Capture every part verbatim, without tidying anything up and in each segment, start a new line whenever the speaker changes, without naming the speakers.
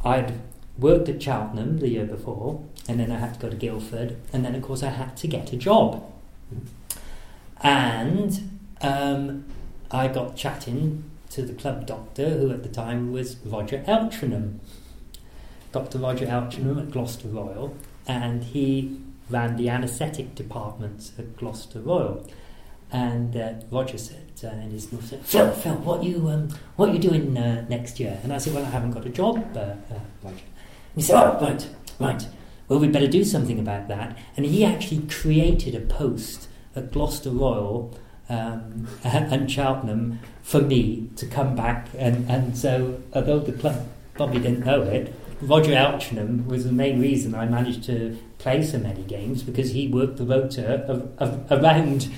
I'd worked at Cheltenham the year before, and then I had to go to Guildford, and then of course I had to get a job. And um, I got chatting to the club doctor, who at the time was Roger Eltringham, Doctor Roger Eltringham at Gloucester Royal, and he ran the anaesthetic department at Gloucester Royal. And uh, Roger said, uh, and his mother said, Phil, Phil, what you um, what you doing uh, next year? And I said, well, I haven't got a job, uh, uh, Roger. And he said, oh, right, right. Well, we'd better do something about that. And he actually created a post at Gloucester Royal um, and Cheltenham for me to come back. And, and so, although the club probably didn't know it, Roger Eltringham was the main reason I managed to play so many games, because he worked the rota of, of, around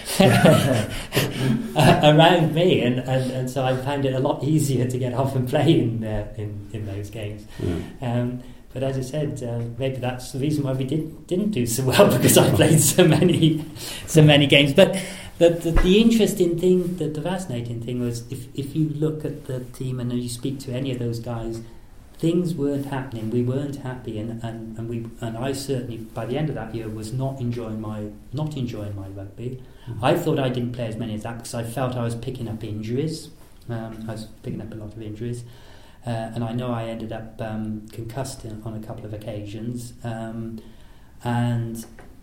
around me, and, and, and so I found it a lot easier to get off and play in uh, in, in those games. Yeah. Um, but as I said, uh, maybe that's the reason why we did, didn't do so well, because I played so many so many games. But the, the, the interesting thing, the, the fascinating thing was, if, if you look at the team and you speak to any of those guys, things weren't happening. We weren't happy, and, and, and we and I certainly by the end of that year was not enjoying my not enjoying my rugby. Mm-hmm. I thought I didn't play as many as that because I felt I was picking up injuries. Um, I was picking up a lot of injuries, uh, and I know I ended up um, concussed in, on a couple of occasions, um, and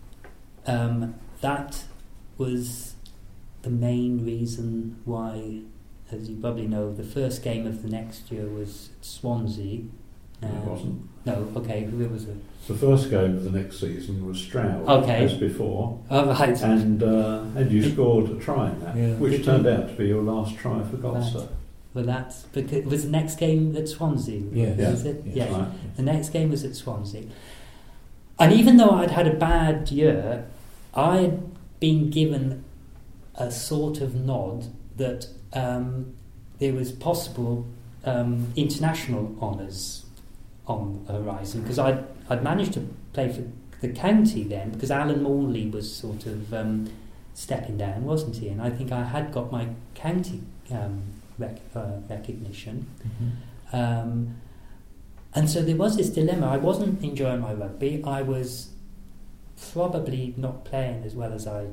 um, that was the main reason why. As you probably know, the first game of the next year was Swansea. Um,
it wasn't.
No, okay, who was it?
The first game of the next season was Stroud,
okay.
as before.
Oh, right.
And, uh, and you scored a try in that,
yeah.
which
Did
turned
you?
out to be your last try for Gloucester.
Right. Well, that's because it was the next game at Swansea.
Yeah,
yeah.
Was it?
Yes.
Yes.
Right.
The next game was at Swansea. And even though I'd had a bad year, I'd been given a sort of nod that um, there was possible um, international honours on the horizon, because I'd, I'd managed to play for the county then, because Alan Morley was sort of um, stepping down, wasn't he? And I think I had got my county um, rec- uh, recognition. Mm-hmm. Um, and so there was this dilemma. I wasn't enjoying my rugby. I was probably not playing as well as I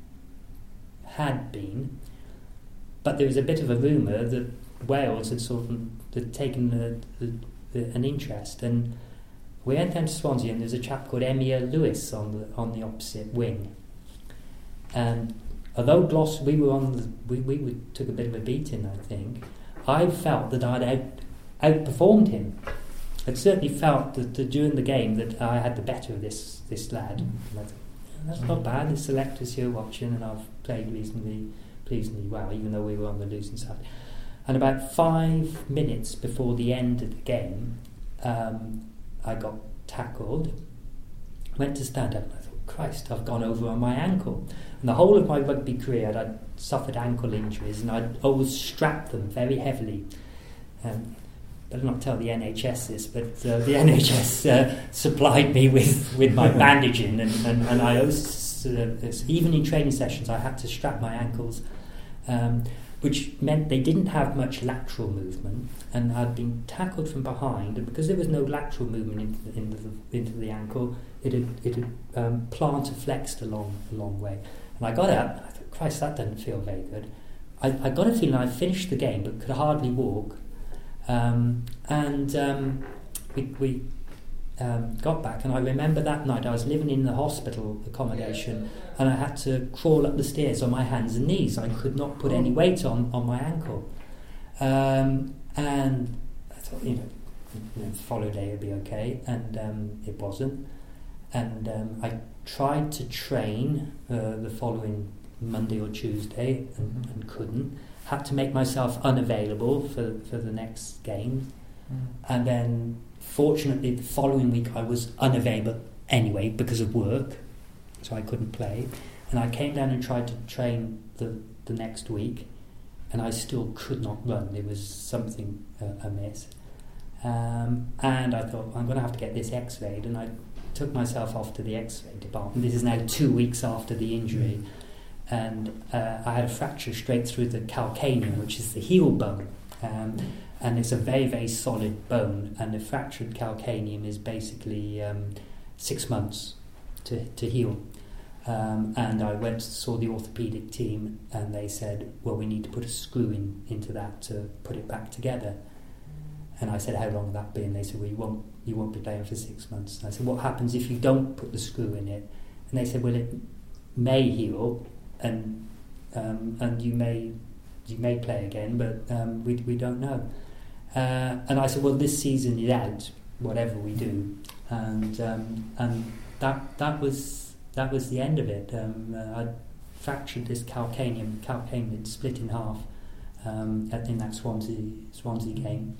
had been. But there was a bit of a rumour that Wales had sort of had taken a, a, a, an interest, and we went down to Swansea, and there's a chap called Emir Lewis on the on the opposite wing. And although Gloucester, we were on the, we, we, we took a bit of a beating, I think. I felt that I'd out, outperformed him. I'd certainly felt that, that during the game that I had the better of this this lad. And I thought, that's not bad. The selectors here watching, and I've played reasonably. Pleasingly well, even though we were on the losing side. And about five minutes before the end of the game, um, I got tackled, went to stand up, and I thought, Christ, I've gone over on my ankle. And the whole of my rugby career, I'd suffered ankle injuries, and I'd always strapped them very heavily. Um, better not tell the N H S this, but uh, the N H S uh, supplied me with, with my bandaging, and, and, and I always... Uh, even in training sessions I had to strap my ankles, um, which meant they didn't have much lateral movement, and I'd been tackled from behind, and because there was no lateral movement into the, into the, into the ankle, it had, it had um, plantar flexed a long, a long way. And I got up and I thought, Christ, that doesn't feel very good. I, I got a feeling I finished the game but could hardly walk, um, and um, we, we Um, got back, and I remember that night I was living in the hospital accommodation, and I had to crawl up the stairs on my hands and knees. I could not put any weight on, on my ankle, um, and I thought, you know, you know, the following day it'd be okay, and um, it wasn't. And um, I tried to train uh, the following Monday or Tuesday, and, and couldn't. Had to make myself unavailable for for the next game, mm. and then. Fortunately, the following week I was unavailable anyway because of work, so I couldn't play. And I came down and tried to train the, the next week, and I still could not run. There was something uh, amiss. Um, and I thought, I'm going to have to get this x-rayed. And I took myself off to the x-ray department. This is now two weeks after the injury. And uh, I had a fracture straight through the calcaneum, which is the heel bone. Um, and it's a very, very solid bone, and a fractured calcaneum is basically um, six months to, to heal. Um, and I went to saw the orthopaedic team, and they said, well, we need to put a screw in into that to put it back together. And I said, how long will that be? And they said, well, you won't, you won't be playing for six months. And I said, what happens if you don't put the screw in it? And they said, well, it may heal, and um, and you may you may play again, but um, we we don't know. Uh, and I said, well, this season is out, whatever we do, and um, and that that was that was the end of it. Um, uh, I fractured this calcaneum, calcaneum split in half um, at, in that Swansea Swansea game,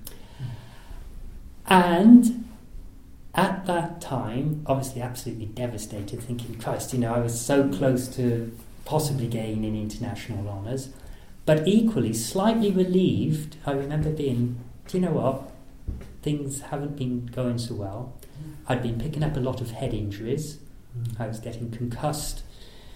and at that time, obviously absolutely devastated, thinking, Christ, you know, I was so close to possibly gaining international honours, but equally slightly relieved. I remember being, do you know what, things haven't been going so well. I'd been picking up a lot of head injuries. Mm. I was getting concussed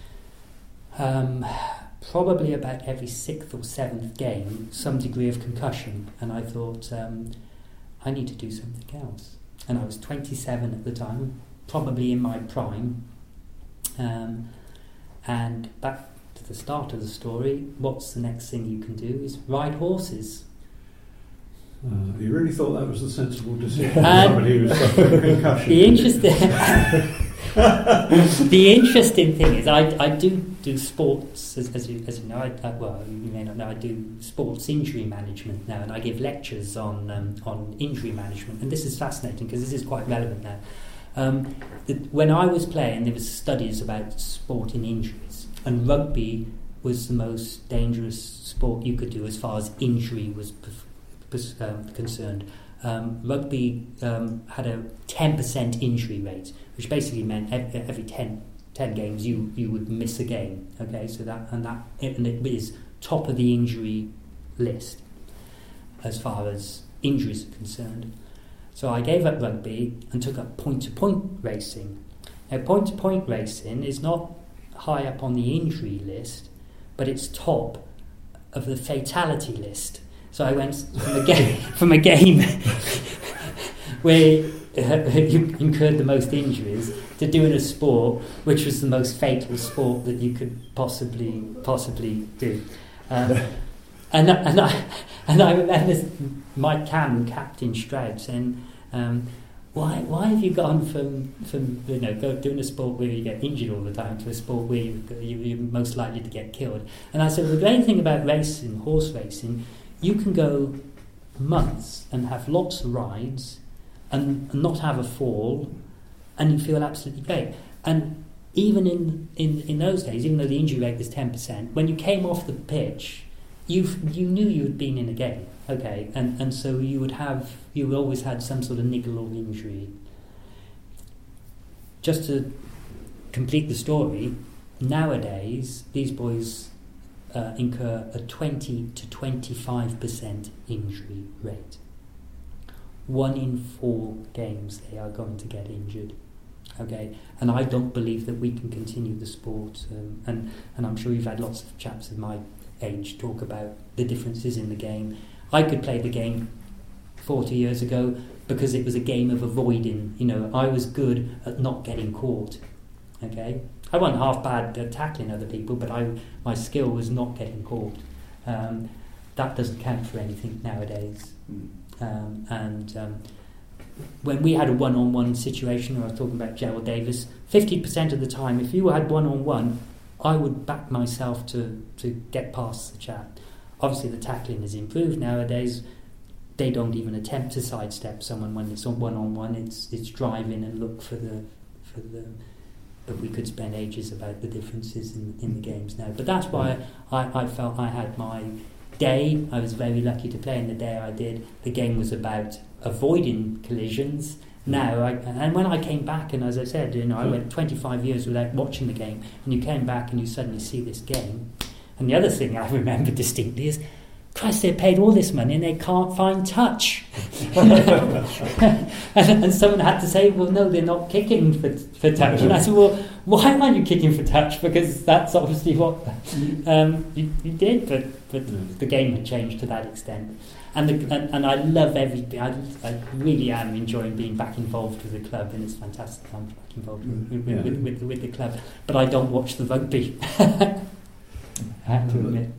um, probably about every sixth or seventh game, some degree of concussion, and I thought, um, I need to do something else. And I was twenty-seven at the time, probably in my prime. Um, and back to the start of the story, what's the next thing you can do is ride horses.
Uh, you really thought that was the sensible decision?
Um,
Somebody who was suffering concussion.
The interesting, the interesting thing is, I, I do do sports, as, as, you, as you know. I, I, well, you may not know, I do sports injury management now, and I give lectures on um, on injury management. And this is fascinating because this is quite relevant now. Um, the, when I was playing, there was studies about sporting injuries, and rugby was the most dangerous sport you could do as far as injury was perf- um, concerned. Um, rugby um, had a ten percent injury rate, which basically meant every, every ten, ten games you, you would miss a game. Okay, so that and that and it is top of the injury list as far as injuries are concerned. So I gave up rugby and took up point-to-point racing. Now, point-to-point racing is not high up on the injury list, but it's top of the fatality list. So I went from a game, from a game where uh, you incurred the most injuries to doing a sport which was the most fatal sport that you could possibly possibly do. Um, and and I and I remember Mike Cam, Captain Stroud, saying, um, "Why why have you gone from from you know go, doing a sport where you get injured all the time to a sport where you, you, you're most likely to get killed?" And I said, well, the great thing about racing, horse racing, you can go months and have lots of rides and not have a fall, and you feel absolutely great. And even in, in, in those days, even though the injury rate was ten percent, when you came off the pitch, you you knew you had been in a game, okay, and, and so you would have you always had some sort of niggle or injury. Just to complete the story, nowadays these boys Uh, incur a twenty to twenty-five percent injury rate. One in four games they are going to get injured. Okay, and I don't believe that we can continue the sport. Um, and and I'm sure you've had lots of chaps of my age talk about the differences in the game. I could play the game forty years ago because it was a game of avoiding. You know, I was good at not getting caught. Okay. I wasn't half bad at tackling other people, but I, my skill was not getting caught. Um, that doesn't count for anything nowadays. Mm. Um, and um, when we had a one-on-one situation, or I was talking about Gerald Davis, fifty percent of the time, if you had one-on-one, I would back myself to, to get past the chap. Obviously, the tackling has improved nowadays. They don't even attempt to sidestep someone when it's on one-on-one. It's it's drive in and look for the for the. But we could spend ages about the differences in, in the games now. But that's why I, I felt I had my day. I was very lucky to play in the day I did. The game was about avoiding collisions. Now, I, and when I came back, and as I said, you know, I went twenty-five years without watching the game, and you came back and you suddenly see this game. And the other thing I remember distinctly is, Christ, they paid all this money and they can't find touch. and, and someone had to say, well, no, they're not kicking for, for touch. And I said, well, why aren't you kicking for touch? Because that's obviously what um, you, you did, but, but the game had changed to that extent. and, the, and and I love everything. I, I really am enjoying being back involved with the club, and it's fantastic. I'm back involved with with,
Yeah.
with, with, with the club, but I don't watch the rugby. I have to admit.